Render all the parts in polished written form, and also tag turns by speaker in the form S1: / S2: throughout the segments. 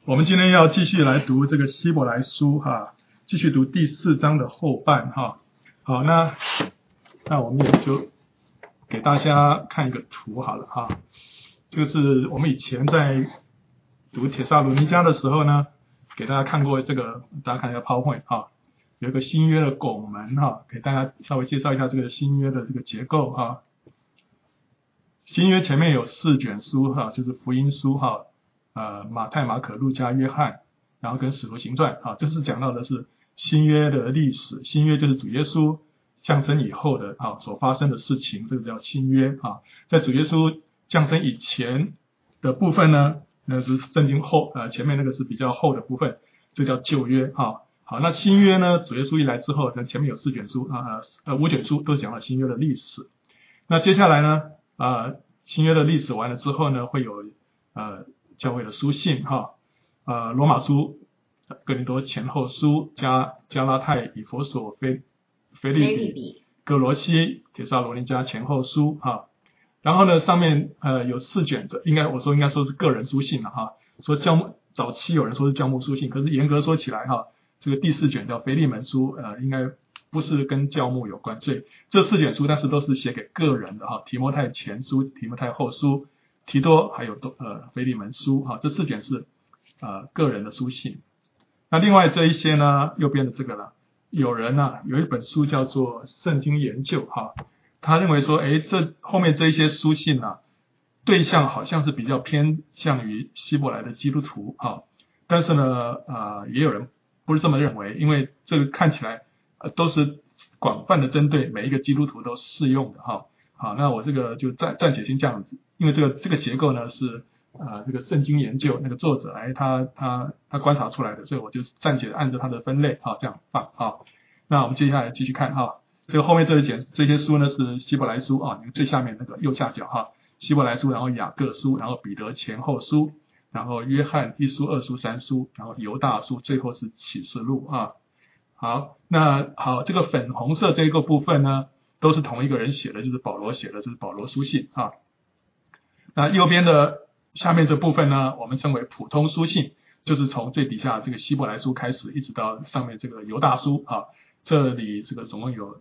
S1: 我们今天要继续来读这个希伯来书哈，继续读第4章的后半哈。好，那我们也就给大家看一个图好了哈。就是我们以前在读帖撒罗尼迦的时候呢，给大家看过这个，大家看一下 PowerPoint 哈，有一个新约的拱门哈，给大家稍微介绍一下这个新约的这个结构哈。新约前面有4卷书哈，就是福音书哈。马太、马可、路加、约翰，然后跟使徒行传啊，这是讲到的是新约的历史。新约就是主耶稣降生以后的所发生的事情，这个叫新约啊。在主耶稣降生以前的部分呢，那是圣经前面那个是比较厚的部分，这叫旧约啊。好，那新约呢，主耶稣一来之后，前面有4卷书5卷书都讲了新约的历史。那接下来呢新约的历史完了之后呢，会有教会的书信哈，罗马书、哥林多前后书、加拉太、以弗所、腓立比、哥罗西、帖撒罗尼迦前后书哈。然后呢，上面有4卷，应该说是个人书信了哈。说早期有人说是教牧书信，可是严格说起来哈，这个第4卷叫腓利门书，应该不是跟教牧有关，所以这4卷书但是都是写给个人的哈。提摩太前书、提摩太后书、提多还有腓利门书哈，这4卷是个人的书信。那另外这一些呢，右边的这个呢，有人有一本书叫做圣经研究哈，他认为说这后面这一些书信对象好像是比较偏向于希伯来的基督徒哈，但是呢也有人不是这么认为，因为这个看起来都是广泛的针对每一个基督徒都适用的哈。好，那我这个就暂且先这样子，因为这个结构呢是这个圣经研究那个作者他观察出来的，所以我就暂且按照他的分类这样放啊。那我们接下来继续看哈，这个后面这些书呢是希伯来书你看最下面那个右下角哈，希伯来书，然后雅各书，然后彼得前后书，然后约翰1书、2书、3书，然后犹大书，最后是启示录啊。好，这个粉红色这个部分呢，都是同一个人写的，就是保罗写的，就是保罗书信啊。那右边的下面这部分呢，我们称为普通书信，就是从最底下这个希伯来书开始，一直到上面这个犹大书啊。这里这个总共有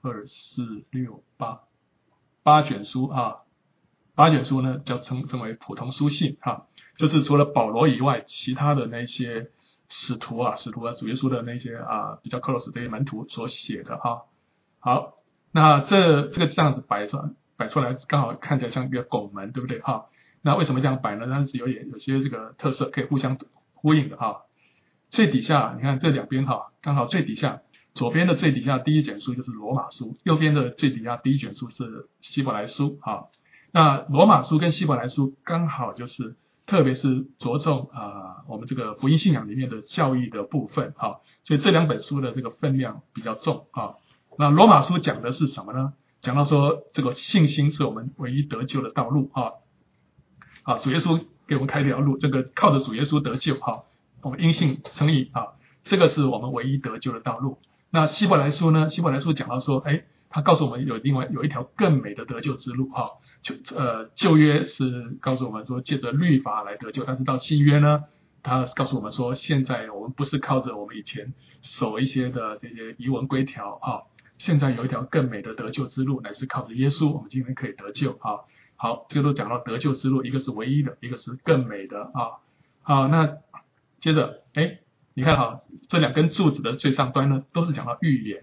S1: 2、4、6、8卷书啊。8卷书呢称为普通书信就是除了保罗以外，其他的那些使徒主耶稣的那些比较 close 这些门徒所写的好，那这个这样子摆出来，刚好看起来像一个拱门，对不对那为什么这样摆呢？但是有些这个特色可以互相呼应的最底下你看这两边刚好最底下，左边的最底下第一卷书就是罗马书，右边的最底下第一卷书是希伯来书那罗马书跟希伯来书刚好就是特别是着重我们这个福音信仰里面的教义的部分所以这2本书的这个分量比较重那罗马书讲的是什么呢？讲到说这个信心是我们唯一得救的道路主耶稣给我们开一条路，这个靠着主耶稣得救我们因信称义这个是我们唯一得救的道路。那希伯来书呢？希伯来书讲到说他告诉我们有一条更美的得救之路旧约是告诉我们说借着律法来得救，但是到新约呢，他告诉我们说现在我们不是靠着我们以前守一些的这些仪文规条现在有一条更美的得救之路，乃是靠着耶稣我们今天可以得救好，这个都讲到得救之路，一个是唯一的，一个是更美的好，那接着你看这2根柱子的最上端呢都是讲到预言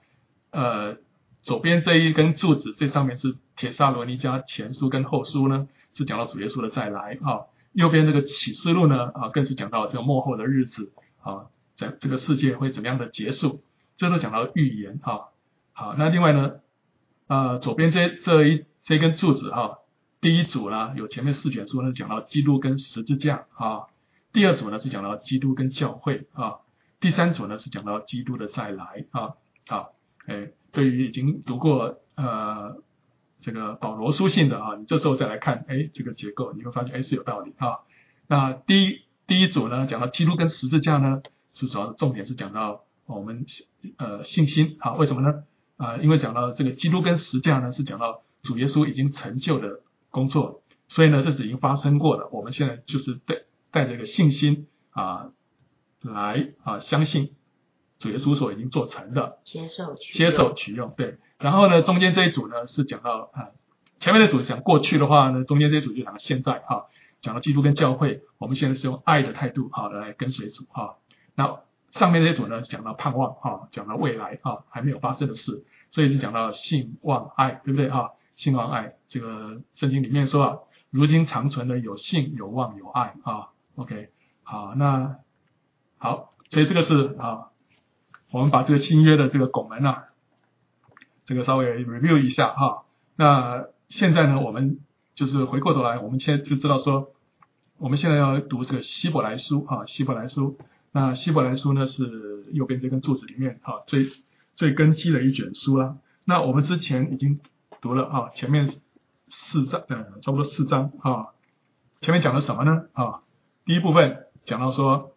S1: 左边这一根柱子最上面是帖撒罗尼迦前书跟后书呢，是讲到主耶稣的再来右边这个启示录呢更是讲到这个末后的日子在这个世界会怎么样的结束，这都讲到预言好，那另外呢左边这一根柱子第一组呢有前面4卷书呢讲到基督跟十字架第二组呢是讲到基督跟教会第三组呢是讲到基督的再来对于已经读过这个保罗书信的你这时候再来看这个结构，你会发现是有道理那第一组呢讲到基督跟十字架呢，是主要的重点是讲到我们信心为什么呢因为讲到这个基督跟十字架呢是讲到主耶稣已经成就的工作，所以呢这是已经发生过的，我们现在就是带着一个信心来相信主耶稣所已经做成的，
S2: 接
S1: 受取用，对。然后呢，中间这一组呢是讲到前面的组讲过去的话呢，中间这一组就讲到现在讲到基督跟教会，我们现在是用爱的态度来跟随主那上面这一组呢讲到盼望讲到未来还没有发生的事，所以是讲到信望爱，对不对信望爱，这个圣经里面说如今长存的有信有望有爱OK 好，那好，所以这个是我们把这个新约的这个拱门这个稍微 review 一下那现在呢，我们就是回过头来，我们现在就知道说，我们现在要读这个希伯来书希伯来书。那希伯来书呢是右边这根柱子里面最根基的一卷书啦。那我们之前已经读了前面4章差不多4章前面讲了什么呢第一部分讲到说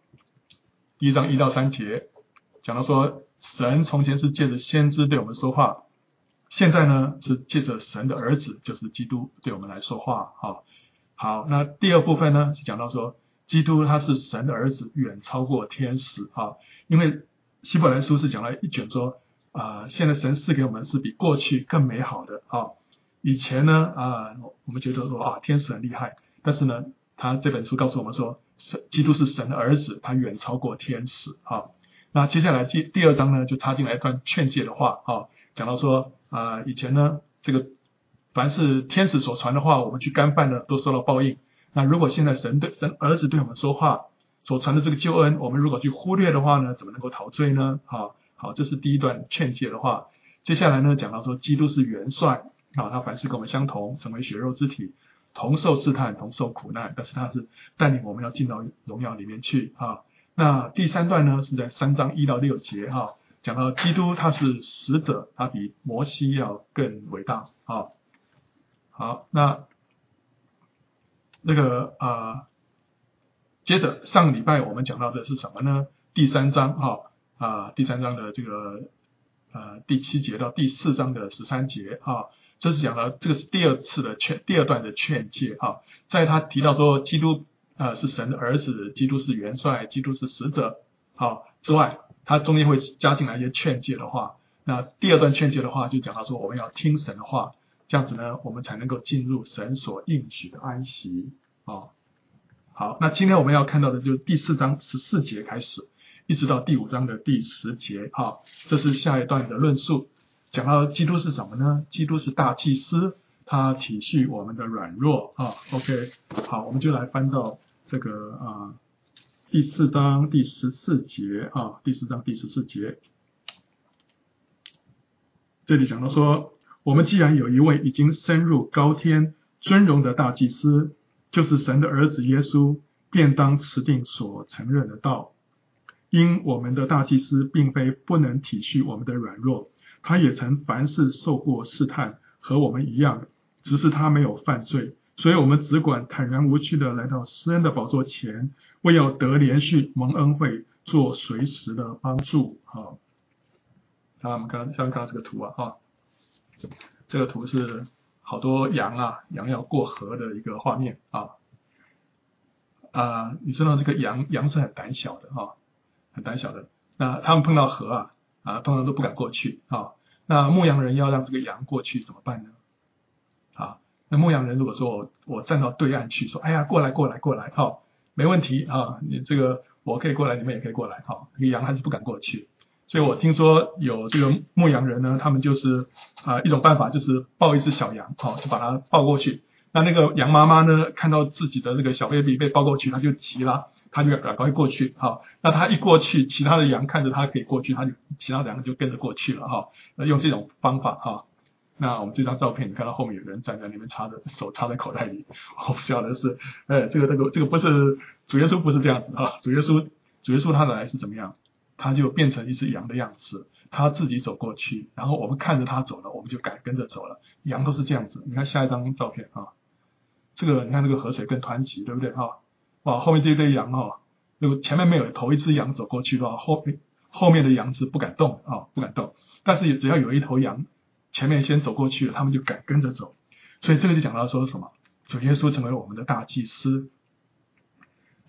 S1: 1章1到3节，讲到说神从前是借着先知对我们说话，现在呢是借着神的儿子就是基督对我们来说话好，那第二部分呢是讲到说基督他是神的儿子，远超过天使因为希伯来书是讲了一卷说现在神赐给我们是比过去更美好的以前呢我们觉得说天使很厉害，但是呢他这本书告诉我们说基督是神的儿子，他远超过天使那接下来第2章呢就插进来一段劝诫的话讲到说以前呢这个凡是天使所传的话，我们去干犯的都受到报应。那如果现在神儿子对我们说话所传的这个救恩，我们如果去忽略的话呢，怎么能够逃罪呢好，这是第一段劝诫的话。接下来呢讲到说基督是元帅他凡事跟我们相同，成为血肉之体，同受试探同受苦难，但是他是带领我们要进到荣耀里面去那第3段呢是在3章1到6节讲到基督他是使者，他比摩西要更伟大好，那个接着上个礼拜我们讲到的是什么呢？第3章第3章的这个第7节到第4章的13节这是讲到这个是第二段的劝诫在他提到说基督是神的儿子，基督是元帅，基督是使者之外，他中间会加进来一些劝诫的话。那第2段劝诫的话就讲到说我们要听神的话，这样子呢我们才能够进入神所应许的安息好，那今天我们要看到的就是第4章14节开始一直到第5章的第10节这是下一段的论述。讲到基督是什么呢？基督是大祭司，他体恤我们的软弱OK 好，我们就来翻到这个第4章第14节第4章第14节，这里讲到说，我们既然有一位已经升入高天尊荣的大祭司，就是神的儿子耶稣，便当持定所承认的道。因我们的大祭司并非不能体恤我们的软弱，他也曾凡事受过试探，和我们一样，只是他没有犯罪，所以我们只管坦然无惧的来到施恩的宝座前，为要得连续蒙恩惠，做随时的帮助那我们看到这个图这个图是好多羊要过河的一个画面你知道这个羊是很胆小的很胆小的，那他们碰到河通常都不敢过去那牧羊人要让这个羊过去怎么办呢那牧羊人如果说我站到对岸去说哎呀过来没问题你这个我可以过来，你们也可以过来这个羊还是不敢过去。所以我听说有这个牧羊人呢，他们就是一种办法就是抱一只小羊就把它抱过去。那个羊妈妈呢，看到自己的这个小 baby 被抱过去，她就急了，她就赶快过去那她一过去，其他的羊看着她可以过去，其他两个就跟着过去了那用这种方法那我们这张照片你看到后面有人站在那边手插在口袋里，我不晓得是这个不是主耶稣，不是这样子主耶稣他来是怎么样，他就变成一只羊的样子，他自己走过去，然后我们看着他走了，我们就敢跟着走了。羊都是这样子，你看下一张照片这个你看这个河水更湍急，对不对哇，后面这一堆羊如果前面没有头一只羊走过去的话，后面的羊是不敢动不敢动，但是只要有一头羊前面先走过去了，他们就敢跟着走。所以这个就讲到说什么，主耶稣成为我们的大祭司，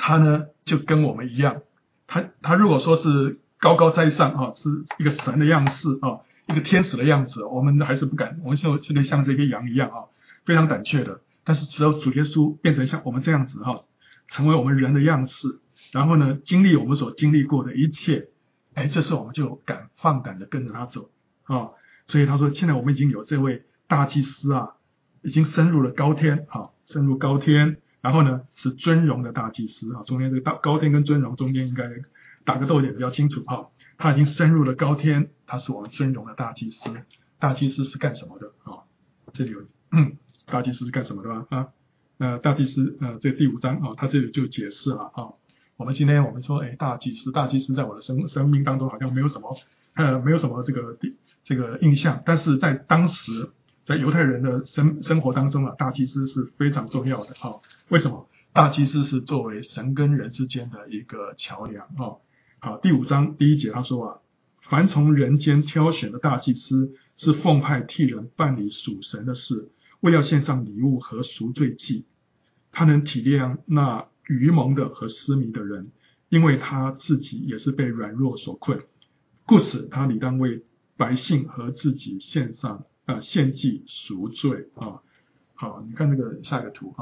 S1: 他呢就跟我们一样，他如果说是高高在上啊，是一个神的样式啊，一个天使的样子，我们还是不敢，我们就跟像这个羊一样啊，非常胆怯的。但是只有主耶稣变成像我们这样子哈，成为我们人的样式，然后呢，经历我们所经历过的一切，这时候我们就敢放胆的跟着他走啊。所以他说，现在我们已经有这位大祭司啊，已经升入了高天啊，升入高天，然后呢是尊荣的大祭司啊，中间这个高天跟尊荣中间应该打个逗点比较清楚啊。他已经升入了高天，他是我们尊荣的大祭司。大祭司是干什么的啊？这里有大祭司是干什么的吧？大祭司这第5章啊，他这里就解释了啊。我们今天我们说，大祭司在我的生命当中好像没有什么这个印象，但是在当时在犹太人的生活当中啊，大祭司是非常重要的啊。为什么？大祭司是作为神跟人之间的一个桥梁啊。好，第5章第1节他说啊，凡从人间挑选的大祭司，是奉派替人办理属神的事，为要献上礼物和赎罪祭。他能体谅那愚蒙的和失迷的人，因为他自己也是被软弱所困，故此他理当为百姓和自己献祭赎罪啊。好，你看这个下一个图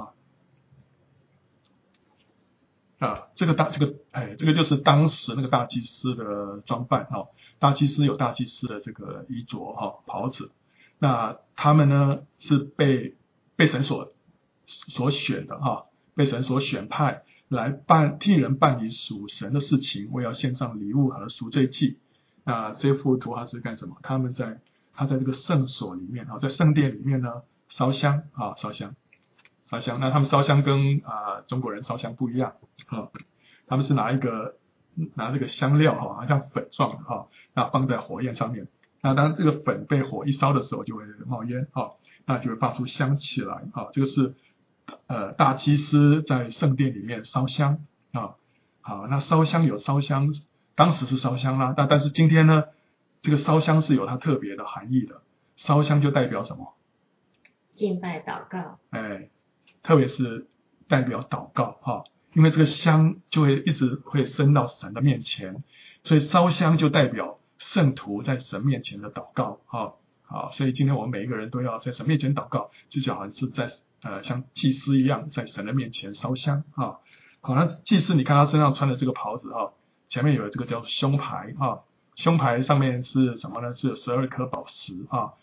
S1: 这个就是当时那个大祭司的装扮大祭司有大祭司的这个衣着袍子，那他们呢是被神所选的被神所选派来替人办理属神的事情，为要献上礼物和赎罪祭。那这幅图它是干什么？他在这个圣所里面在圣殿里面呢烧香烧香。那他们烧香跟中国人烧香不一样他们是拿这个香料好像粉状的那放在火焰上面。那当这个粉被火一烧的时候，就会冒烟那就会发出香气来这个是大祭司在圣殿里面烧香好，那烧香有烧香，当时是烧香啦，但是今天呢，这个烧香是有它特别的含义的。烧香就代表什么？
S2: 敬拜祷告。
S1: 特别是代表祷告因为这个香就会一直会升到神的面前，所以烧香就代表圣徒在神面前的祷告好，所以今天我们每一个人都要在神面前祷告，就好像是在像祭司一样在神的面前烧香好，那祭司你看他身上穿的这个袍子前面有这个叫胸牌胸牌上面是什么呢？是12颗宝石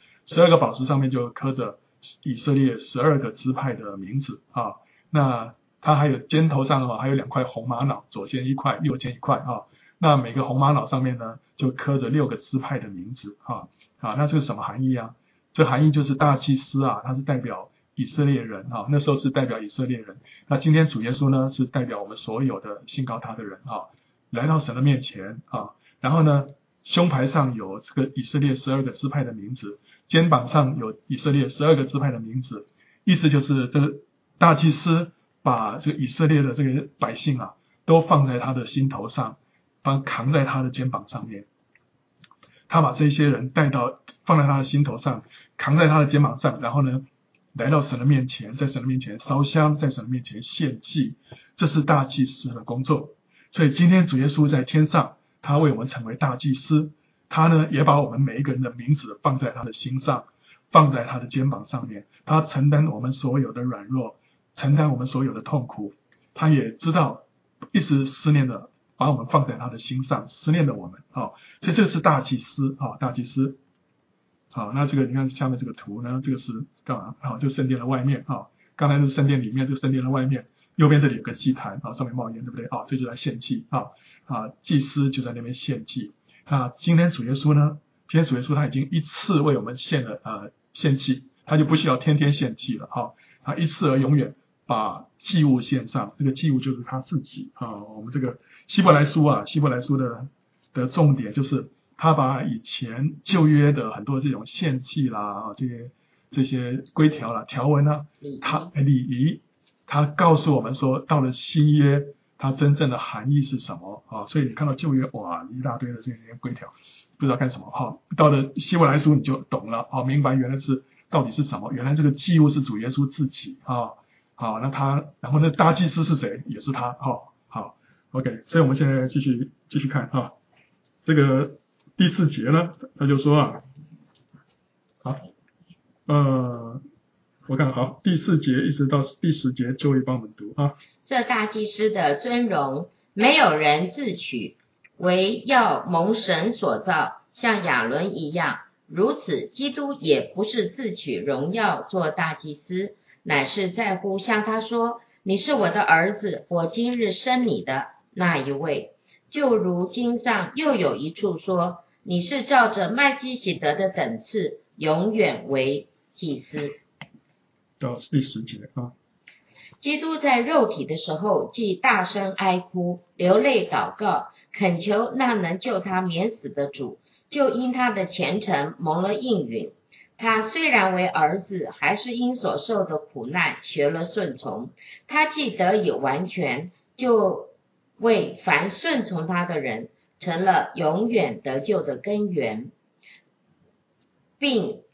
S1: 12个宝石上面就刻着以色列12个支派的名字那它还有肩头上还有2块红玛瑙，左肩1块，右肩1块那每个红玛瑙上面呢就刻着6个支派的名字那这是什么含义啊？这含义就是大祭司他是代表以色列人那时候是代表以色列人。那今天主耶稣呢是代表我们所有的信靠他的人来到神的面前然后呢胸牌上有这个以色列12个支派的名字，肩膀上有以色列12个支派的名字，意思就是这个大祭司把这个以色列的这个百姓都放在他的心头上，扛在他的肩膀上面。他把这些人放在他的心头上，扛在他的肩膀上，然后呢来到神的面前，在神的面前烧香，在神的面前献祭，这是大祭司的工作。所以今天主耶稣在天上，他为我们成为大祭司，他呢也把我们每一个人的名字放在他的心上，放在他的肩膀上面，他承担我们所有的软弱，承担我们所有的痛苦，他也知道一直思念的把我们放在他的心上，思念的我们所以这是大祭司大祭司那这个你看下面这个图呢，这个是干嘛就圣殿的外面刚才是圣殿里面，这个圣殿的外面右边这里有个祭坛上面冒烟，对不对这就在献祭祭司就在那边献祭。今天主耶稣呢，今天主耶稣他已经一次为我们献祭，他就不需要天天献祭了他一次而永远把祭物献上，这个祭物就是他自己我们这个希伯来书的重点就是他把以前旧约的很多这种献祭啦这些规条啦条文礼仪他告诉我们说，到了新约它真正的含义是什么所以你看到旧约哇一大堆的这些规条不知道干什么到了希伯来书你就懂了明白原来是到底是什么，原来这个祭物是主耶稣自己那然后那大祭司是谁？也是他 OK， 所以我们现在继续看啊，这个第4节呢，他就说啊，好，我看好第4节一直到第10节，就会帮我们读啊。
S2: 这大祭司的尊荣，没有人自取，唯要蒙神所造，像亚伦一样。如此，基督也不是自取荣耀做大祭司，乃是在乎向他说：“你是我的儿子，我今日生你的那一位。”就如经上又有一处说：“你是照着麦基洗德的等次，永远为祭司。”
S1: 到第10节啊。
S2: 基督在肉体的时候，既大声哀哭，流泪祷告，恳求那能救他免死的主，就因他的虔诚蒙了应允。他虽然为儿子，还是因所受的苦难学了顺从。他既得以完全，就为凡顺从他的人成了永远得救的根源，并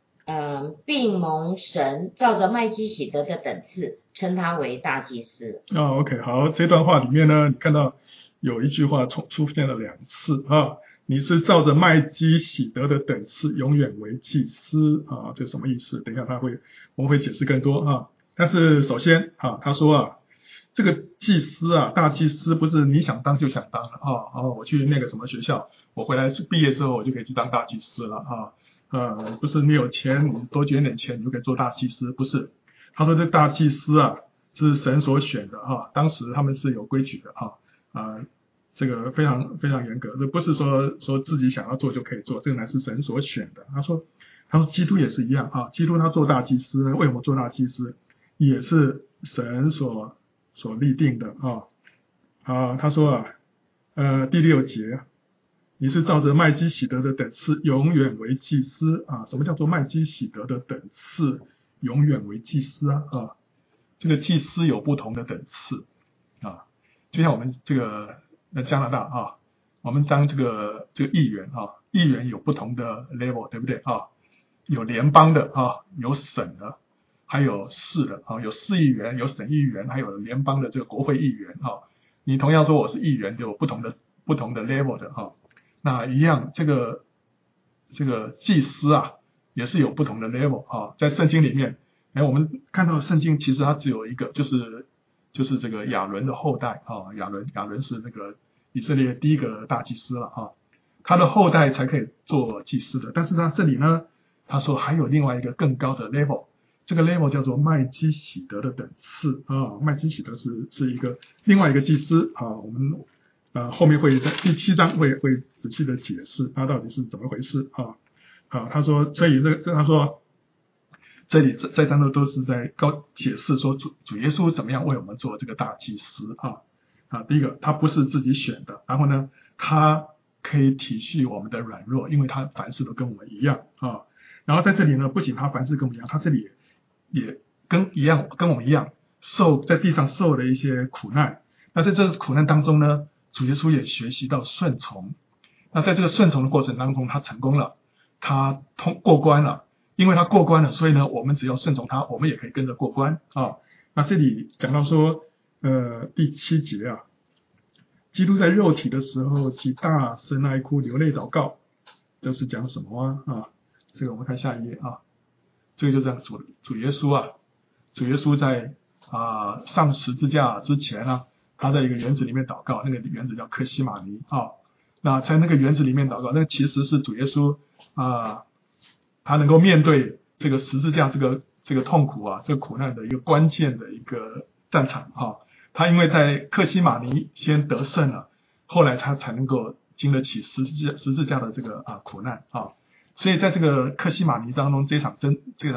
S2: 蒙神照着麦基洗德的等次称他为大祭司。
S1: OK， 好，这段话里面呢，你看到有一句话出现了2次啊，你是照着麦基洗德的等次永远为祭司啊，这什么意思？等一下我们会解释更多啊。但是首先啊，他说啊，这个祭司啊，大祭司不是你想当就想当了啊。我去那个什么学校，我回来毕业之后我就可以去当大祭司了啊。不是你有钱，你多捐点钱你就可以做大祭司，不是。他说这大祭司啊是神所选的啊，当时他们是有规矩的啊，这个非常非常严格，这不是说自己想要做就可以做，这个乃是神所选的。他说基督也是一样啊，基督他做大祭司呢，为什么做大祭司？也是神所立定的啊。他说第6节。你是照着麦基洗德的等次永远为祭司啊？什么叫做麦基洗德的等次永远为祭司啊？这个祭司有不同的等次啊，就像我们这个加拿大啊，我们当这个议员啊，议员有不同的 level， 对不对啊？有联邦的啊，有省的，还有市的啊，有市议员，有省议员，还有联邦的这个国会议员啊。你同样说我是议员，就有不同的 level 的啊。那一样，这个祭司啊，也是有不同的 level 啊。在圣经里面，我们看到圣经其实它只有一个，就是这个亚伦的后代啊。亚伦是那个以色列第一个大祭司了啊，他的后代才可以做祭司的。但是他这里呢，他说还有另外一个更高的 level， 这个 level 叫做麦基洗德的等次啊。麦基洗德是一个另外一个祭司啊。我们后面会在第7章会仔细的解释它到底是怎么回事啊。他说，所以他说这里这章都是在解释说主耶稣怎么样为我们做这个大祭司啊。第一个，他不是自己选的，然后呢，他可以体恤我们的软弱，因为他凡事都跟我们一样啊。然后在这里呢，不仅他凡事跟我们一样，他这里也跟我们一样在地上受了一些苦难。那在这个苦难当中呢，主耶稣也学习到顺从。那在这个顺从的过程当中，他成功了，他过关了。因为他过关了，所以呢，我们只要顺从他，我们也可以跟着过关啊。那这里讲到说第7节啊，基督在肉体的时候，既大声哀哭，流泪祷告，这是讲什么啊？这个我们看下一页啊。这个就讲主耶稣啊，主耶稣在上十字架之前啊，他在一个园子里面祷告，那个园子叫客西马尼啊。那在那个园子里面祷告，那其实是主耶稣他能够面对这个十字架这个痛苦这个苦难的一个关键的一个战场他因为在客西马尼先得胜了，后来他才能够经得起十字架的这个苦难所以在这个客西马尼当中，这场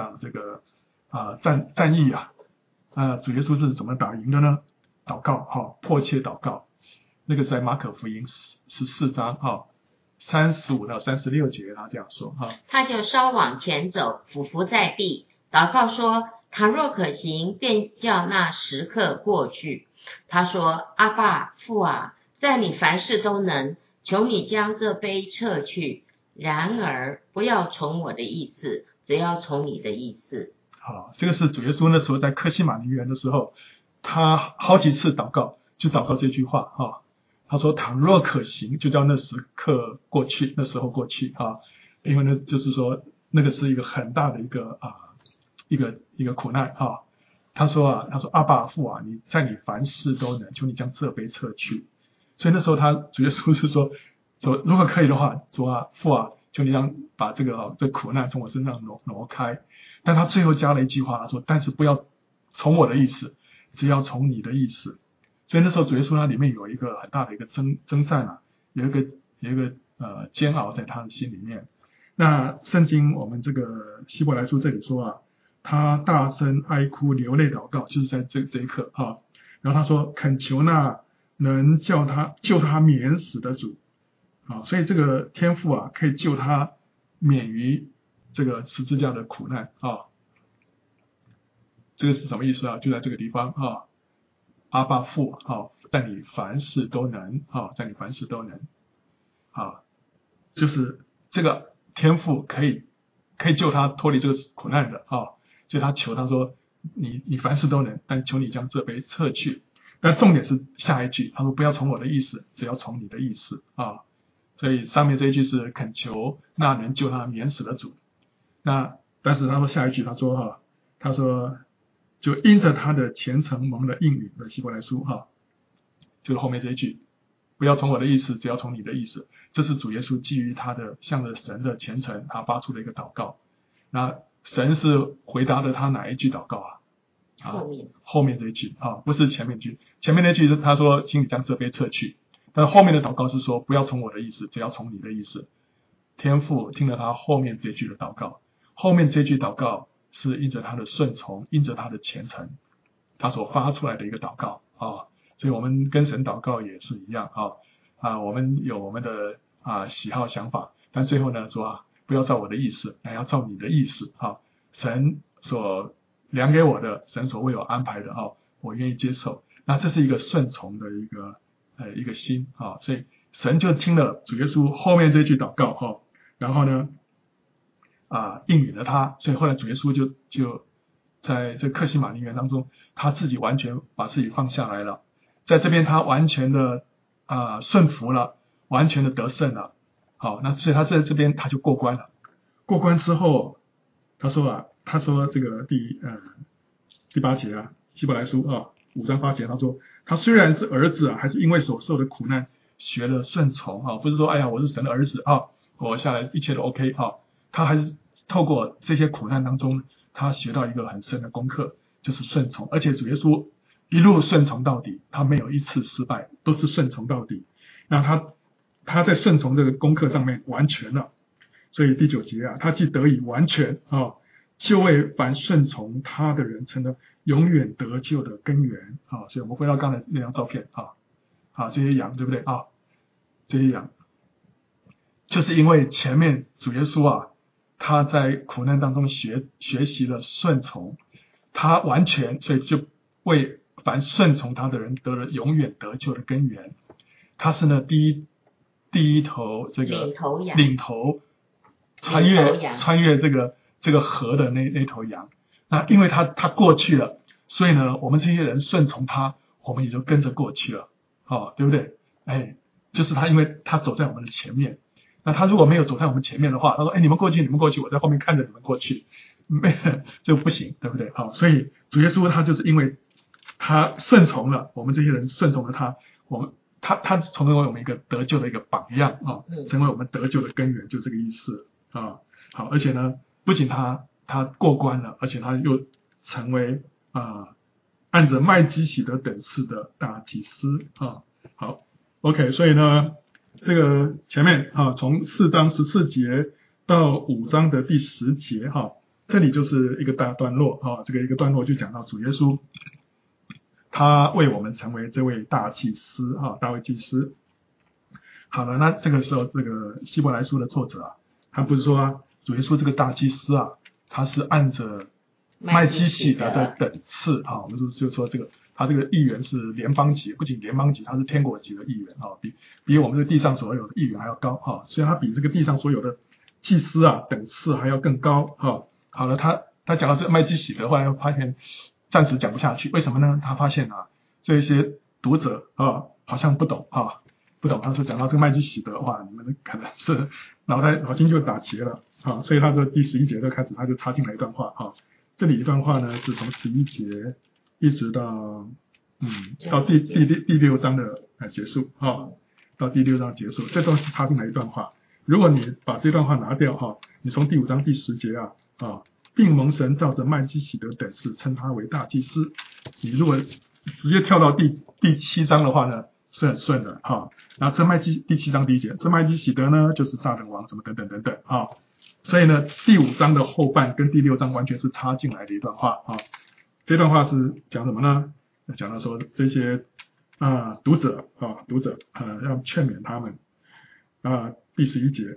S1: 战役主耶稣是怎么打赢的呢？祷告迫切祷告。那个在马可福音14章35到36节，他这样说
S2: 他就稍往前走，俯伏在地，祷告说：倘若可行，便叫那时刻过去。他说：阿爸父啊，在你凡事都能，求你将这杯撤去，然而不要从我的意思，只要从你的意思。
S1: 这个是主耶稣那时候在客西马尼园的时候，他好几次祷告， 就祷告这句话他说倘若可行，就叫那时刻过去，那时候过去因为呢就是说那个是一个很大的一个苦难他说阿爸父你在你凡事都能，求你将这杯撤去。所以那时候主耶稣是说如果可以的话，主父求你把这苦难从我身上挪开。但他最后加了一句话，他说但是不要从我的意思，只要从你的意思。所以那时候主耶稣他里面有一个很大的一个征战有一个煎熬在他的心里面。那圣经我们这个希伯来书这里说他大声哀哭流泪祷告，就是在这一刻然后他说恳求那能救他免死的主所以这个天父可以救他免于这个十字架的苦难这个是什么意思就在这个地方阿爸父在你凡事都能在你凡事都能就是这个天父可以救他脱离这个苦难的所以他求他说你凡事都能，但求你将这杯撤去。但重点是下一句，他说不要从我的意思，只要从你的意思所以上面这一句是恳求那能救他免死的主。但是他说下一句他说就因着他的虔诚蒙了应允的希伯来书就是后面这一句，不要从我的意思，只要从你的意思。这是主耶稣基于他的向着神的虔诚，他发出的一个祷告。那神是回答了他哪一句祷告后面这一句不是前面句。前面那句他说请你将这杯撤去，但后面的祷告是说不要从我的意思，只要从你的意思。天父听了他后面这句的祷告，后面这句祷告是因着他的顺从，因着他的虔诚，他所发出来的一个祷告所以我们跟神祷告也是一样我们有我们的喜好想法，但最后呢说不要照我的意思，乃要照你的意思神所量给我的，神所为我安排的我愿意接受。那这是一个顺从的一个心所以神就听了主耶稣后面这句祷告然后呢应允了他。所以后来主耶稣就在这客西马尼园当中，他自己完全把自己放下来了，在这边他完全的顺服了，完全的得胜了那所以他在这边他就过关了。过关之后他说这个第8节希伯来书5章8节他说他虽然是儿子还是因为所受的苦难学了顺从不是说哎呀我是神的儿子我下来一切都 OK 他还是透过这些苦难当中，他学到一个很深的功课，就是顺从。而且主耶稣一路顺从到底，他没有一次失败，都是顺从到底。那他在顺从这个功课上面完全了。所以第9节他既得以完全就为凡顺从他的人成了永远得救的根源所以我们回到刚才那张照片这些羊对不对这些羊就是因为前面主耶稣他在苦难当中学习了顺从，他完全，所以就为凡顺从他的人得了永远得救的根源。他是呢第一头这个领头穿越这个河的那头羊。那因为他过去了，所以呢我们这些人顺从他，我们也就跟着过去了对不对就是他因为他走在我们的前面。那他如果没有走在我们前面的话，他说你们过去，我在后面看着你们过去，就不行，对不对所以主耶稣他就是因为他顺从了，我们这些人顺从了他成为我们一个得救的一个榜样成为我们得救的根源，就这个意思好，而且呢不仅他过关了，而且他又成为按着麦基洗德等次的大祭司好 OK。 所以呢这个前面从4章14节到5章的第10节这里就是一个大段落这个一个段落就讲到主耶稣他为我们成为这位大祭司大卫祭司。好了，那这个时候这个希伯来书的作者他不是说主耶稣这个大祭司他是按着麦基洗德的等次我们就说这个他这个议员是联邦级，不仅联邦级，他是天国级的议员比我们这地上所有的议员还要高所以他比这个地上所有的祭司等次还要更高好了，他讲到这麦基洗德的话，发现暂时讲不下去。为什么呢？他发现这些读者好像不懂不懂。他说讲到这个麦基洗德的话，你们可能是脑筋就打结了所以他说第11节就开始他就插进来一段话这里一段话呢是从11节一直到到第6章的结束到第6章结束，这段是插进来一段话。如果你把这段话拿掉你从第5章第10节并蒙神照着麦基洗德等事称他为大祭司，你如果直接跳到第7章的话呢，是很顺的然后第7章第1节，这麦基洗德呢就是撒冷王什么等等等等所以呢第5章的后半跟第6章完全是插进来的一段话这段话是讲什么呢？讲到说这些读者要劝勉他们第11节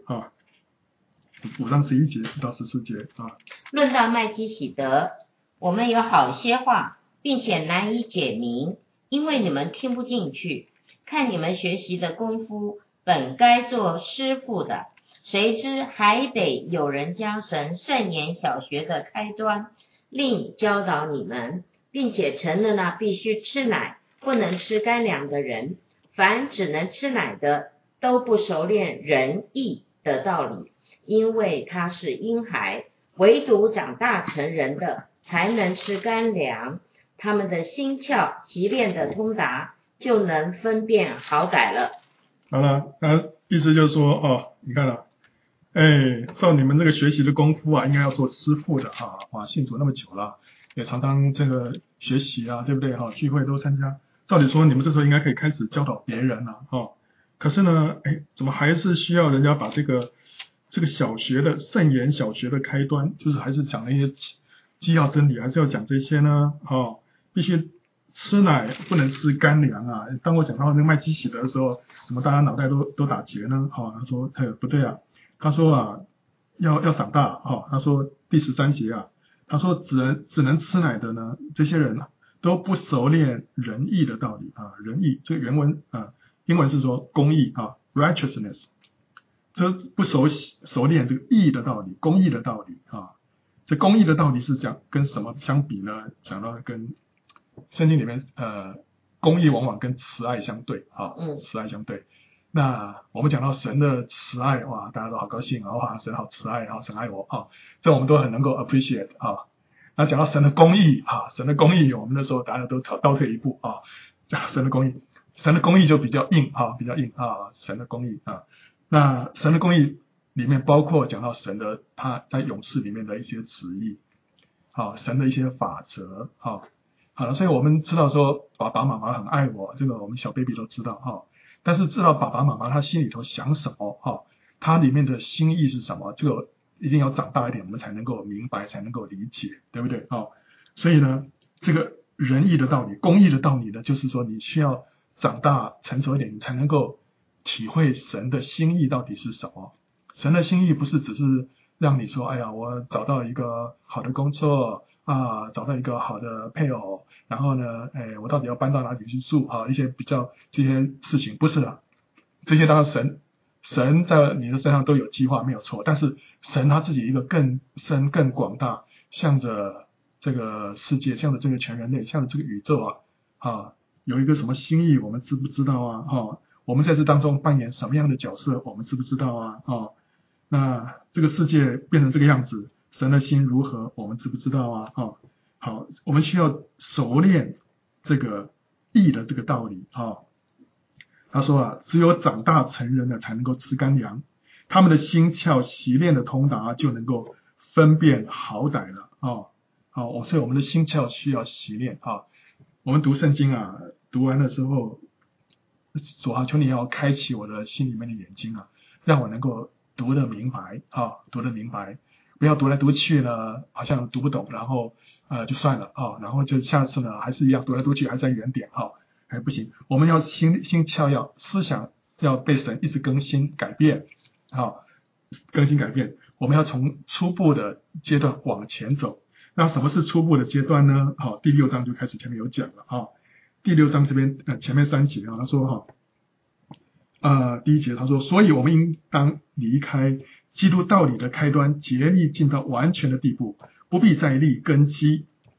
S1: 5章11节到14节
S2: 论到麦基洗德，我们有好些话，并且难以解明，因为你们听不进去。看你们学习的功夫，本该做师傅的，谁知还得有人将神圣言小学的开端另教导你们，并且成了那必须吃奶不能吃干粮的人。凡只能吃奶的，都不熟练仁义的道理，因为他是婴孩，唯独长大成人的才能吃干粮，他们的心窍习练的通达，就能分辨好歹了。
S1: 好了，那意思就是说你看了照你们这个学习的功夫应该要做师傅的信主那么久了，也常常这个学习对不对聚会都参加，照理说你们这时候应该可以开始教导别人了可是呢怎么还是需要人家把这个小学的圣言小学的开端，就是还是讲那些基要真理，还是要讲这些呢必须吃奶不能吃干粮当我讲到那个麦基洗德的时候，怎么大家脑袋都打结呢他说不对他说要长大他说第13节他说只能吃奶的呢，这些人都不熟练仁义的道理仁义这个原文英文是说公义righteousness， 这不熟练这个义的道理，公义的道理这公义的道理是讲跟什么相比呢？讲到跟圣经里面公义往往跟慈爱相对慈爱相对。那我们讲到神的慈爱哇，大家都好高兴哇，神好慈爱神爱我这我们都很能够 appreciate那讲到神的公义神的公义，我们那时候大家都倒退一步讲神的公义就比较硬比较硬神的公义那神的公义里面包括讲到神的他在勇士里面的一些旨意神的一些法则好了，所以我们知道说爸爸妈妈很爱我，这个我们小 baby 都知道但是知道爸爸妈妈他心里头想什么他里面的心意是什么，这个一定要长大一点我们才能够明白，才能够理解，对不对所以呢这个仁义的道理，公义的道理呢，就是说你需要长大成熟一点，你才能够体会神的心意到底是什么。神的心意不是只是让你说哎呀我找到一个好的工作找到一个好的配偶，然后呢我到底要搬到哪里去住一些比较这些事情，不是这些当然神在你的身上都有计划没有错，但是神他自己一个更深更广大，向着这个世界，向着这个全人类，向着这个宇宙有一个什么心意我们知不知道我们在这当中扮演什么样的角色我们知不知道那这个世界变成这个样子，神的心如何我们知不知道好，我们需要熟练这个义的这个道理他说只有长大成人了才能够吃干粮，他们的心窍习练的通达，就能够分辨好歹了所以我们的心窍需要习练我们读圣经读完的时候，主求你要开启我的心里面的眼睛让我能够读得明白读得明白，不要读来读去呢好像读不懂，然后就算了然后就下次呢还是一样读来读去还在原点还不行，我们要心窍要思想要被神一直更新改变更新改变，我们要从初步的阶段往前走。那什么是初步的阶段呢第6章就开始前面有讲了第6章这边前面3节他说第1节他说，所以我们应当离开基督道理的开端，竭力进到完全的地步，不必再立根基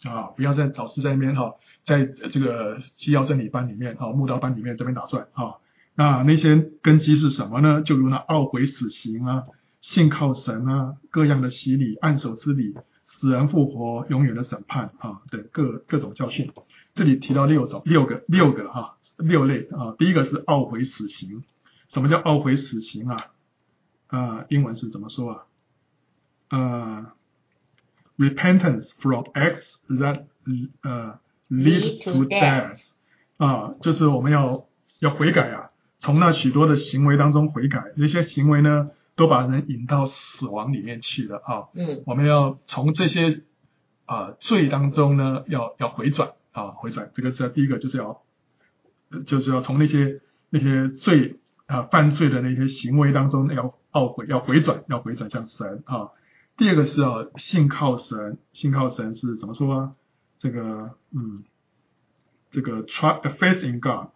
S1: 不要再老是在那边在这个西药真理班里面慕道班里面这边打转那些根基是什么呢？就如那懊悔死刑信靠神各样的洗礼、按手之礼、死人复活、永远的审判等各种教训。这里提到六个类第一个是懊悔死刑。什么叫懊悔死刑英文是怎么说repentance from acts that lead to death 就是我们要悔改从那许多的行为当中悔改，那些行为呢都把人引到死亡里面去了我们要从这些罪当中呢要回转回转，这个是第一个，就是要从那些罪犯罪的那些行为当中要懊悔，要回转向神第二个是信靠神，信靠神是怎么说这个faith in God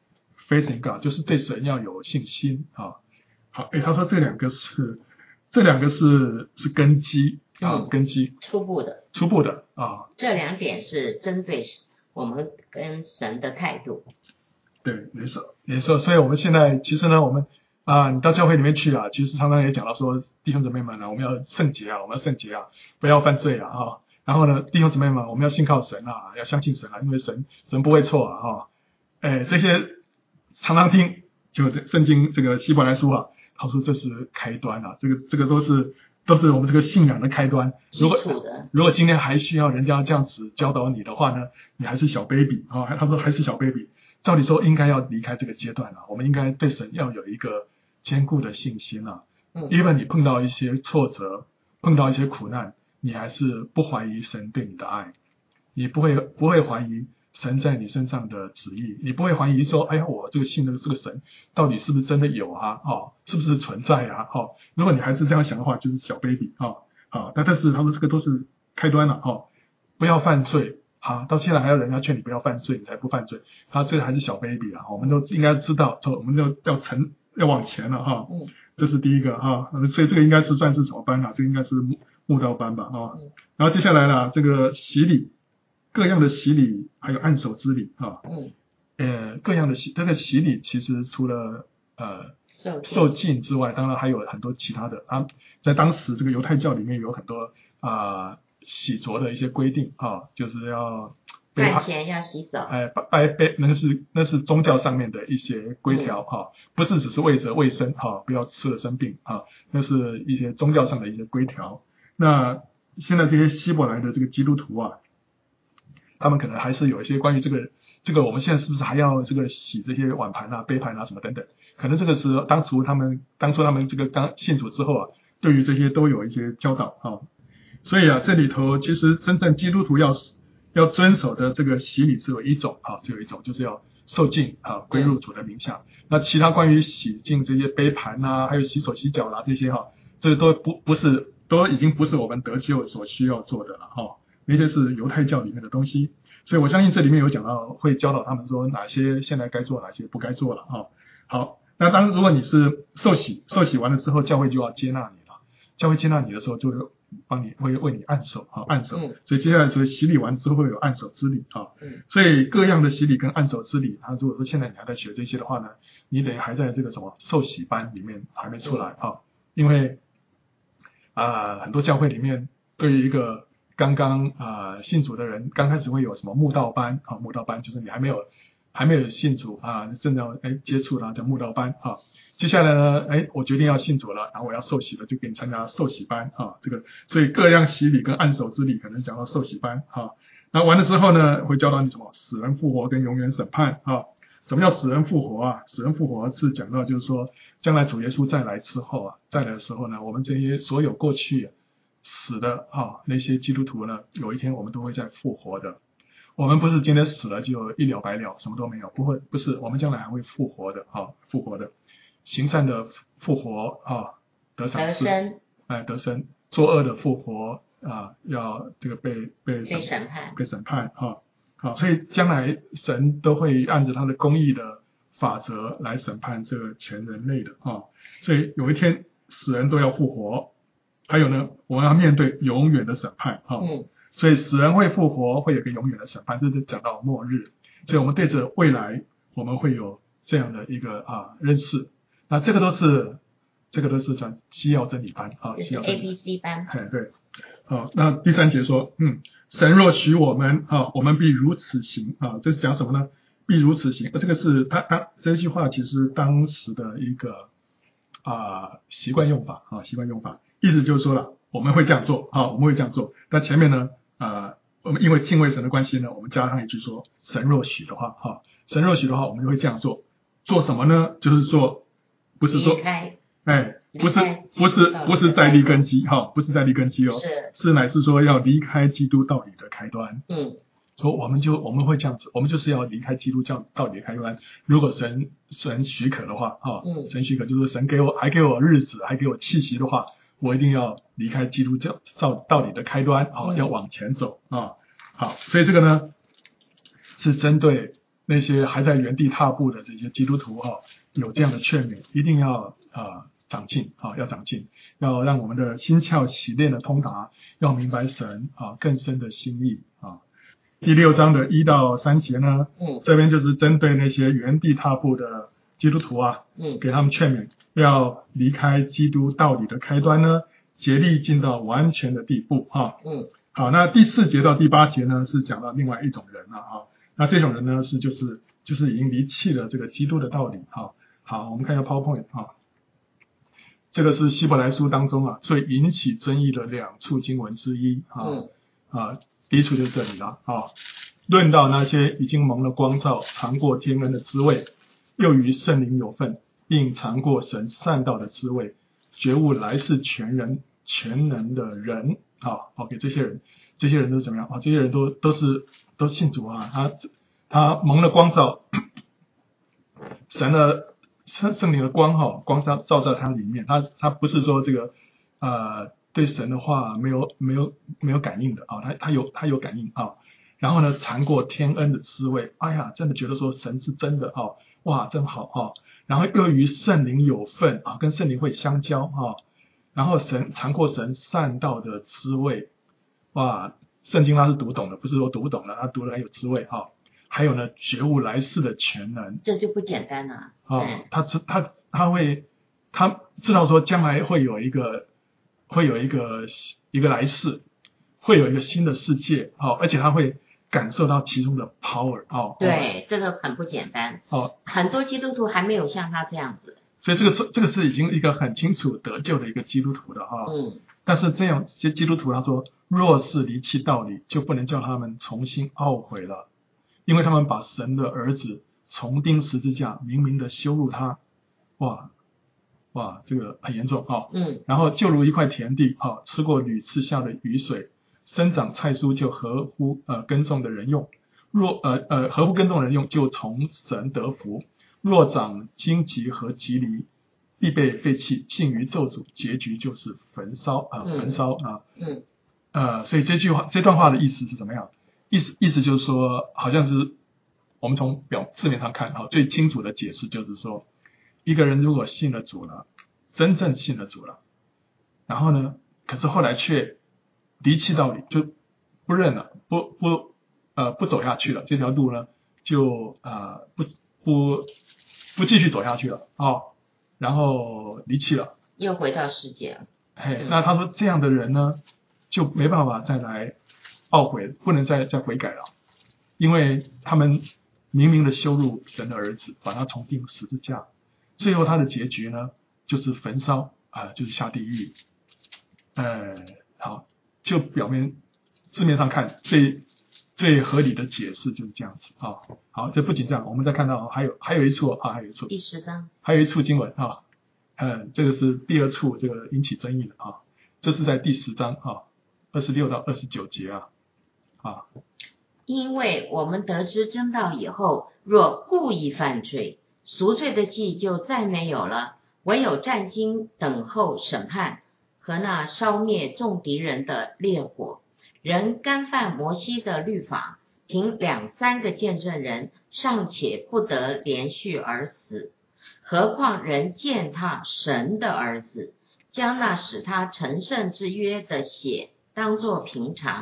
S1: faith in God 就是对神要有信心好他说这两个是根基根基
S2: 初步的这两点是针对我们跟神的态度。
S1: 对，没错。所以我们现在其实呢，我们你到教会里面去其实常常也讲到说，弟兄姊妹们我们要圣洁我们要圣洁不要犯罪然后呢，弟兄姊妹们，我们要信靠神要相信神因为神不会错这些常常听，就圣经这个希伯来书他说这是开端这个都是我们这个信仰的开端。如果今天还需要人家这样子教导你的话呢，你还是小 baby 他说还是小 baby。照理说应该要离开这个阶段我们应该对神要有一个坚固的信心even 你碰到一些挫折，碰到一些苦难，你还是不怀疑神对你的爱，你不会怀疑神在你身上的旨意，你不会怀疑说，哎呀，我这个信的这个神到底是不是真的有是不是存在如果你还是这样想的话，就是小 baby 但是他说这个都是开端了不要犯罪到现在还有人家劝你不要犯罪，你才不犯罪这个还是小 baby 我们都应该知道我们要往前了这是第一个所以这个应该是算是什么班这个应该是慕道班吧然后接下来这个洗礼，各样的洗礼，还有按手之礼各样的这个洗礼其实除了受浸之外，当然还有很多其他的在当时这个犹太教里面有很多洗濯的一些规定就是要
S2: 饭前要洗手
S1: 那是宗教上面的一些规条不是只是为着卫生不要吃了生病那是一些宗教上的一些规条。那现在这些希伯来的这个基督徒他们可能还是有一些关于这个我们现在是不是还要这个洗这些碗盘杯盘什么等等，可能这个是当初他们这个刚信主之后对于这些都有一些教导所以这里头其实真正基督徒要遵守的这个洗礼只有一种就是要受浸归入主的名下。那其他关于洗净这些杯盘还有洗手洗脚这些这都都已经不是我们得救所需要做的了那些是犹太教里面的东西。所以我相信这里面有讲到会教导他们说哪些现在该做，哪些不该做了好，那如果你是受洗完了之后，教会就要接纳你了。教会接纳你的时候，就会为你按手所以接下来所以洗礼完之后会有按手之礼所以各样的洗礼跟按手之礼，如果说现在你还在学这些的话呢，你等于还在这个什么受洗班里面还没出来因为很多教会里面对于一个刚刚信主的人，刚开始会有什么慕道班慕道班就是你还没有信主正要接触叫慕道班接下来呢我决定要信主了，然后我要受洗了，就给你参加受洗班这个所以各样洗礼跟按手之礼可能讲到受洗班那完了之后呢，会教导你什么死人复活跟永远审判什么叫死人复活死人复活是讲到就是说将来主耶稣再来之后再来的时候呢，我们这些所有过去死的那些基督徒呢，有一天我们都会再复活的。我们不是今天死了就一了百了，什么都没有，不是，我们将来还会复活的复活的，行善的复活得赏赐，得生，作恶的复活要这个被审判所以将来神都会按着他的公义的法则来审判这个全人类的所以有一天死人都要复活，还有呢，我们要面对永远的审判所以死人会复活，会有个永远的审判，这就讲到末日。所以我们对着未来，我们会有这样的一个认识。那这个都是讲西要真理班
S2: 就是 ABC 班。
S1: 对。那第3节说，神若许我们我们必如此行这是讲什么呢？必如此行。这个是他这句话其实当时的一个习惯用法意思就是说了，我们会这样做我们会这样做。但前面呢我们因为敬畏神的关系呢，我们加上一句说，神若许的话神若许的话，我们就会这样做。做什么呢？就是说，不是说不是在立根基不是在立根基是乃是说要离开基督道理的开端。说我们会这样子，我们就是要离开基督教道理的开端。如果神许可的话神许可就是神还给我日子，还给我气息的话，我一定要离开基督教道理的开端要往前走好，所以这个呢是针对那些还在原地踏步的这些基督徒有这样的劝勉，一定要长进要长进，要让我们的心窍洗练的通达，要明白神更深的心意第6章的1到3节呢这边就是针对那些原地踏步的基督徒给他们劝勉，要离开基督道理的开端呢，竭力进到完全的地步好，那第4节到第8节呢是讲到另外一种人那这种人呢就是已经离弃了这个基督的道理好，我们看一下 PowerPoint 这个是希伯来书当中最引起争议的2处经文之一第一处就是这里了论到那些已经蒙了光照，尝过天恩的滋味，又与圣灵有份，并尝过神善道的滋味，觉悟来世全能的人给这些人都是怎么样这些人都信主他蒙了光照，神的圣灵的光照在他里面，他不是说这个对神的话没有感应的他有感应然后呢尝过天恩的滋味，哎呀真的觉得说神是真的哇真好然后又与圣灵有份跟圣灵会相交然后尝过神善道的滋味，哇圣经他是读懂的，不是说读不懂的，他读得很有滋味还有呢觉悟来世的全能，
S2: 这就不简单了
S1: 他知道说将来会有一个来世，会有一个新的世界而且他会感受到其中的 power
S2: 对这个很不简单很多基督徒还没有像他这样子，
S1: 所以这个是已经一个很清楚得救的一个基督徒的但是这样些基督徒他说，若是离弃道理，就不能叫他们重新懊悔了，因为他们把神的儿子重钉十字架，明明的羞辱他，哇这个很严重然后就如一块田地吃过屡次下的雨水，生长菜蔬就合乎耕种的人用，合乎耕种的人用就从神得福，若长荆棘和棘藜，必被废弃，尽于咒诅，结局就是焚烧所以这段话的意思是怎么样？意思就是说，好像是我们从字面上看最清楚的解释就是说，一个人如果信了主了，真正信了主了，然后呢可是后来却离弃道理，就不认了，不走下去了，这条路呢就不继续走下去了然后离弃了，
S2: 又回到世界了
S1: 那他说这样的人呢就没办法再来懊悔，不能再悔改了，因为他们明明的羞辱神的儿子，把他重钉十字架，最后他的结局呢就是焚烧就是下地狱好，就表面字面上看最合理的解释就是这样子好，这不仅这样，我们再看到还有一处
S2: 第10章
S1: 还有一处经文这个是第2处这个引起争议的这是在第10章26到29节
S2: 因为我们得知真道以后，若故意犯罪，赎罪的祭就再没有了，唯有战兢等候审判和那烧灭众敌人的烈火。人干犯摩西的律法，凭2、3个见证人尚且不得连续而死，何况人践踏神的儿子，将那使他成圣之约的血当作平常，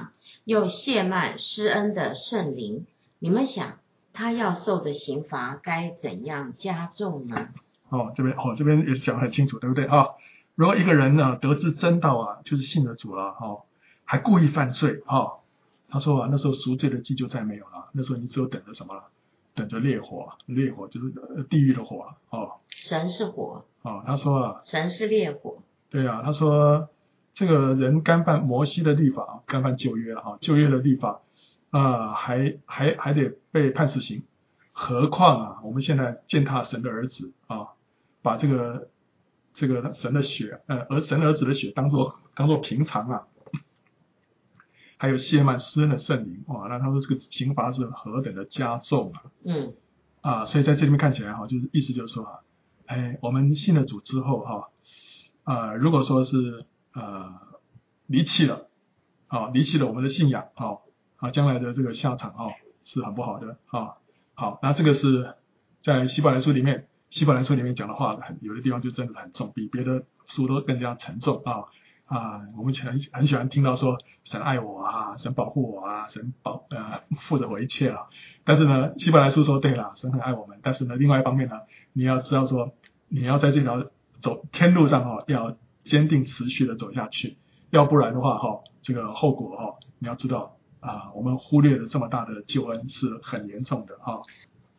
S2: 又亵慢施恩的圣灵，你们想他要受的刑罚该怎样加重呢？
S1: 这边也是讲得很清楚，对不对啊？如果一个人呢得知真道啊，就是信了主了还故意犯罪他说那时候赎罪的祭就再没有了，那时候你只有等着什么了？等着烈火就是地狱的火
S2: 神是火
S1: 他说
S2: 神是烈火。
S1: 对啊，他说这个人干犯摩西的律法，干犯旧约旧约的律法还得被判死刑，何况我们现在践踏神的儿子把这个神的血神儿子的血当作平常还有亵慢施恩的圣灵那他说这个刑罚是何等的加重所以在这里面看起来就是意思就是说我们信了主之后如果说是离弃了我们的信仰将来的这个下场是很不好的好，那这个是在希伯来书里面讲的话有的地方就真的很重，比别的书都更加沉重我们很喜欢听到说神爱我神保护我神负责我一切但是呢希伯来书说对了，神很爱我们，但是呢另外一方面呢，你要知道说你要在这条天路上要坚定持续的走下去，要不然的话这个后果你要知道我们忽略了这么大的救恩是很严重的好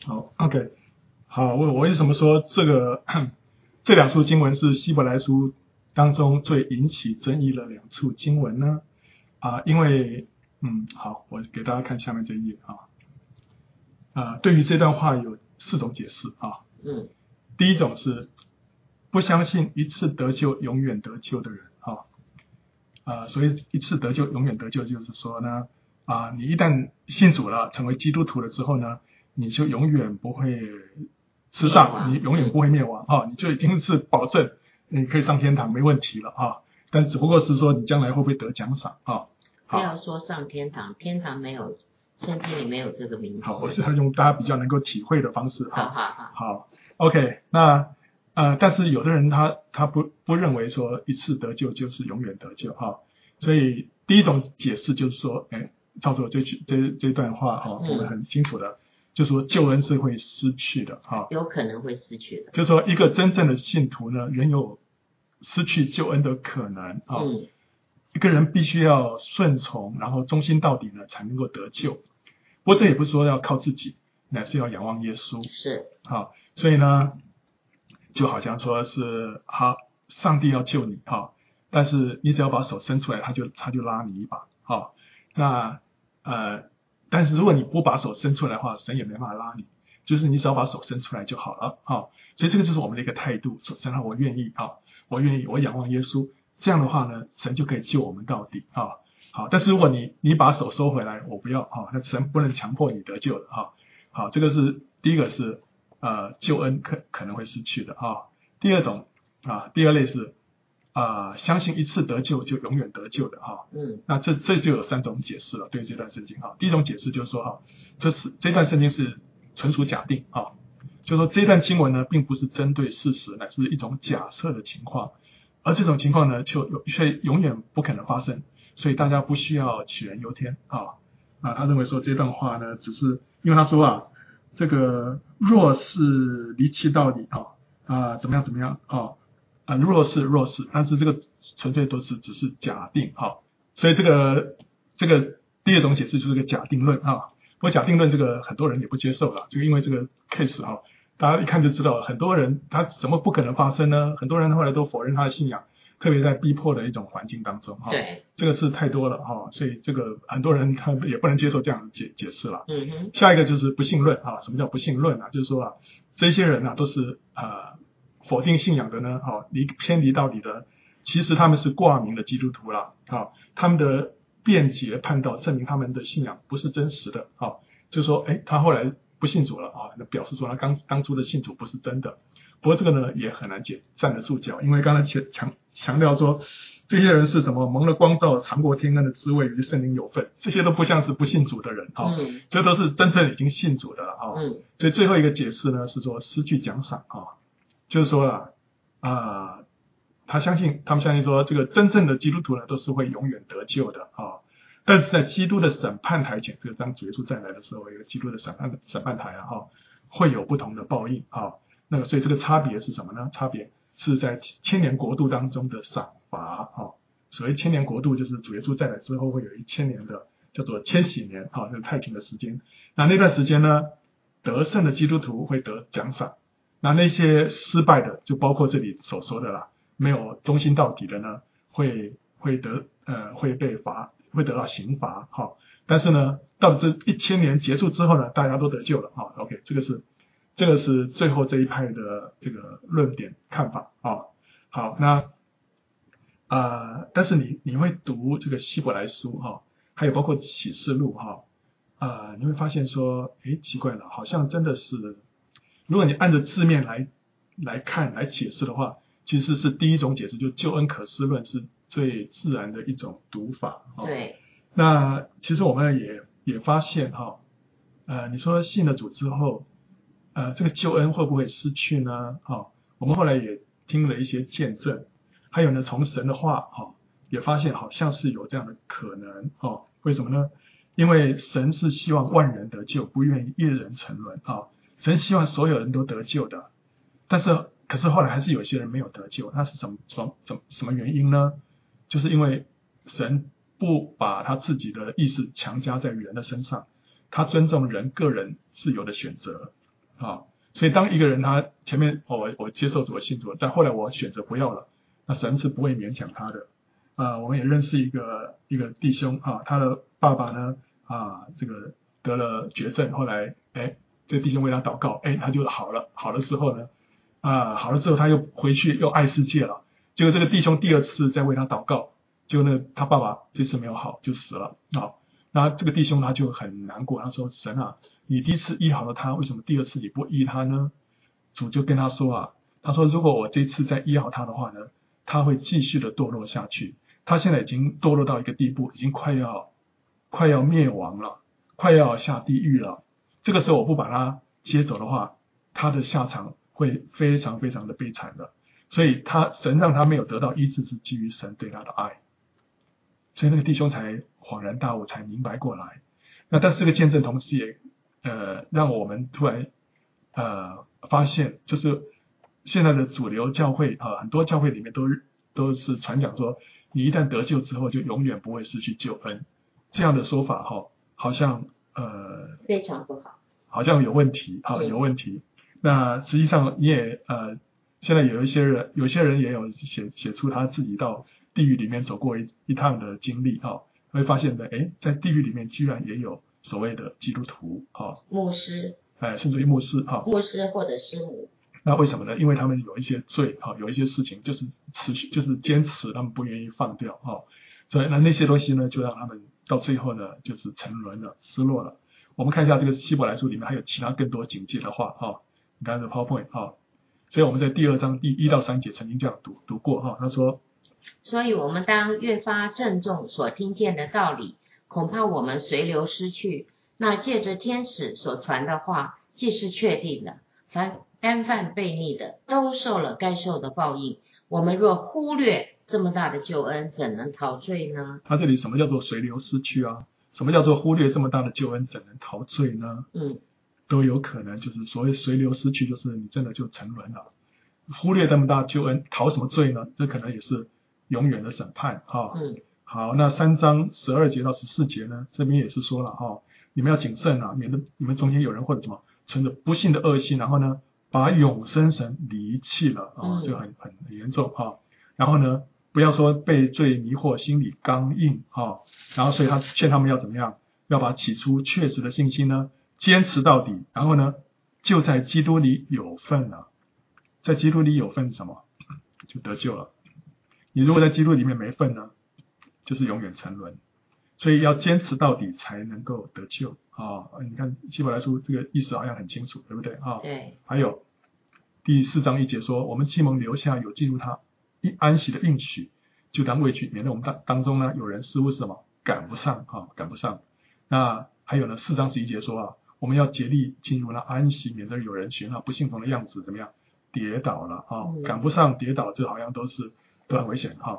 S1: OK 好，我为什么说这两处经文是希伯来书当中最引起争议的两处经文呢因为好，我给大家看下面这一页对于这段话有4种解释第一种是不相信一次得救永远得救的人所以一次得救永远得救就是说呢你一旦信主了，成为基督徒了之后呢，你就永远不会失丧，你永远不会灭亡你就已经是保证你可以上天堂没问题了但只不过是说你将来会不会得奖赏
S2: 不要说上天堂，天堂没有，圣经里没有这个名字。
S1: 好，我是用大家比较能够体会的方式
S2: 好
S1: OK 那但是有的人他不认为说一次得救就是永远得救所以第一种解释就是说照着这段话我们很清楚的就是說救恩是会失去的
S2: 有可能会失去的，
S1: 就是说一个真正的信徒呢仍有失去救恩的可能一个人必须要顺从然后忠心到底呢才能够得救，不过这也不是说要靠自己，乃是要仰望耶稣
S2: 是
S1: 所以呢就好像说是上帝要救你但是你只要把手伸出来他就拉你一把那但是如果你不把手伸出来的话，神也没办法拉你，就是你只要把手伸出来就好了所以这个就是我们的一个态度，说神我愿意我仰望耶稣，这样的话呢神就可以救我们到底好，但是如果你把手收回来，我不要那神不能强迫你得救的好，这个是第一个是救恩可能会失去的第二种第二类是相信一次得救就永远得救的那这就有3种解释了，对这段圣经第一种解释就是说这段圣经是纯属假定就是说这段经文呢并不是针对事实，乃是一种假设的情况，而这种情况呢却永远不可能发生，所以大家不需要杞人忧天他认为说这段话呢只是因为他说这个若是离弃到底怎么样若是但是这个纯粹都是只是假定所以这个第二种解释就是个假定论不过假定论这个很多人也不接受了，就因为这个 case 大家一看就知道很多人他怎么不可能发生呢？很多人后来都否认他的信仰，特别在逼迫的一种环境当中
S2: 对，
S1: 这个是太多了所以这个很多人他也不能接受这样的解释了
S2: 哼
S1: 下一个就是不信论什么叫不信论就是说这些人都是否定信仰的呢偏离到底的，其实他们是挂名的基督徒了他们的辩解判道证明他们的信仰不是真实的就是说他后来不信主了那表示说他当初的信主不是真的，不过这个呢也很难站得住脚，因为刚才强调说这些人是什么蒙了光照尝过天恩的滋味与圣灵有份，这些都不像是不信主的人这都是真正已经信主的了所以最后一个解释呢是说失去奖赏就是说他们相信说这个真正的基督徒呢都是会永远得救的但是在基督的审判台前，这个当主耶稣再来的时候，有基督的审判台啊，会有不同的报应啊。那个所以这个差别是什么呢？差别是在千年国度当中的赏罚啊。所谓千年国度，就是主耶稣再来之后会有1000年的叫做千禧年啊，那个太平的时间。那段时间呢，得胜的基督徒会得奖赏，那些失败的，就包括这里所说的啦，没有忠心到底的呢，会被罚，会得到刑罚哈。但是呢，到这1000年结束之后呢，大家都得救了哈。OK， 这个是最后这一派的这个论点看法啊。好，那但是你会读这个希伯来书哈，还有包括启示录哈，你会发现说，奇怪了，好像真的是，如果你按照字面来看来解释的话，其实是第一种解释，就救恩可施论是最自然的一种读法。
S2: 对。
S1: 那其实我们也发现哈，你说信了主之后，这个救恩会不会失去呢？我们后来也听了一些见证，还有呢，从神的话也发现好像是有这样的可能为什么呢？因为神是希望万人得救，不愿意一人沉沦神希望所有人都得救的，可是后来还是有些人没有得救，那是什么原因呢？就是因为神不把他自己的意思强加在人的身上，他尊重人个人自由的选择所以当一个人他前面我接受主，我信主，但后来我选择不要了，那神是不会勉强他的。我们也认识一个弟兄他的爸爸呢这个得了绝症，后来这个弟兄为他祷告，他就好了之后呢好了之后他又回去又爱世界了，结果这个弟兄第2次再为他祷告，结果呢他爸爸这次没有好就死了那这个弟兄他就很难过，他说神你第1次医好了他，为什么第2次你不医他呢？主就跟他说他说如果我这次再医好他的话呢，他会继续的堕落下去，他现在已经堕落到一个地步，已经快要灭亡了，快要下地狱了，这个时候我不把他接走的话，他的下场会非常非常的悲惨的。所以神让他没有得到医治，是基于神对他的爱，所以那个弟兄才恍然大悟，才明白过来。那但是这个见证同时也让我们突然发现，就是现在的主流教会很多教会里面都是传讲说，你一旦得救之后就永远不会失去救恩，这样的说法好像
S2: 非常不好，
S1: 好像有问题有问题。那实际上你也现在有些人也有写出他自己到地狱里面走过一趟的经历会发现的在地狱里面居然也有所谓的基督徒
S2: 牧师
S1: 甚至于牧师
S2: 牧师或者师母。
S1: 那为什么呢？因为他们有一些罪有一些事情就是坚持他们不愿意放掉所以那些东西呢就让他们到最后呢就是沉沦了，失落了。我们看一下这个希伯来书里面还有其他更多警戒的话你看这 PowerPoint 所以我们在第2章第1到3节曾经这样读过他说，
S2: 所以我们当越发郑重所听见的道理，恐怕我们随流失去。那借着天使所传的话，既是确定的，凡干犯悖逆的都受了该受的报应。我们若忽略这么大的救恩，怎能逃罪呢？
S1: 他这里什么叫做随流失去什么叫做忽略这么大的救恩，怎能逃罪呢？都有可能，就是所谓随流失去，就是你真的就沉沦了。忽略这么大救恩，逃什么罪呢？这可能也是永远的审判好，那3章12节到14节呢，这边也是说了你们要谨慎免得你们中间有人或者什么存着不幸的恶心，然后呢把永生神离弃了这个很严重然后呢不要说被罪迷惑，心里刚硬然后所以他劝他们要怎么样，要把起初确实的信心呢坚持到底，然后呢就在基督里有份了。在基督里有份什么？就得救了。你如果在基督里面没份呢，就是永远沉沦。所以要坚持到底才能够得救你看希伯来书这个意思好像很清楚，对不对
S2: 对。
S1: 还有第4章1节说，我们既蒙留下有进入他安息的应许，就当畏惧，免得我们当中呢有人似乎是什么赶不上。那还有呢4章11节说我们要竭力进入那安息，免得有人学那不信从的样子怎么样跌倒了赶不上跌倒，这好像都很危险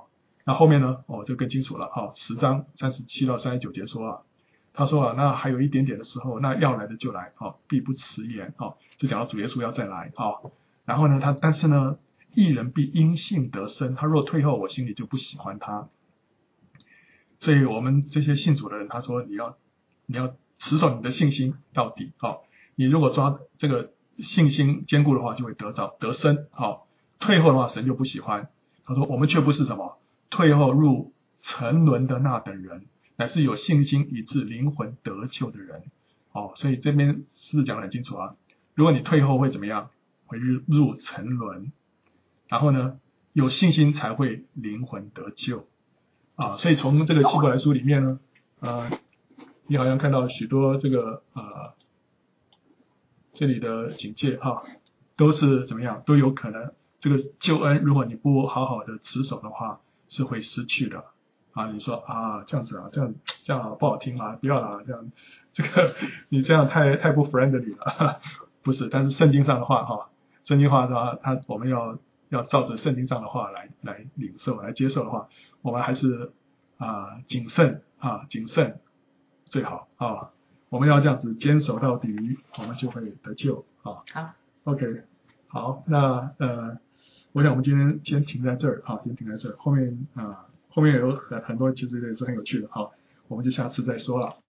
S1: 那后面呢，就更清楚了10章37到39节说了，他说啊，那还有一点点的时候，那要来的就来必不迟延就讲到主耶稣要再来然后呢，但是呢，义人必因信得生，他若退后，我心里就不喜欢他。所以我们这些信主的人，他说你要持守你的信心到底你如果抓这个信心坚固的话，就会得生退后的话，神就不喜欢。他说我们却不是什么退后入沉沦的那等人，乃是有信心以致灵魂得救的人所以这边是讲得很清楚啊。如果你退后会怎么样？会入沉沦，然后呢，有信心才会灵魂得救所以从这个希伯来书里面呢你好像看到许多这个这里的警戒都是怎么样，都有可能这个救恩如果你不好好的持守的话是会失去的你说这样子这样不好听不要啦，这样这个你这样太不 friendly 了不是，但是圣经上的话圣经话的话我们要照着圣经上的话来领受来接受的话，我们还是谨慎最好我们要这样子坚守到底，我们就会得救
S2: 好
S1: OK 好，那我想我们今天先停在这儿先停在这儿，后面有很多其实也是很有趣的我们就下次再说了。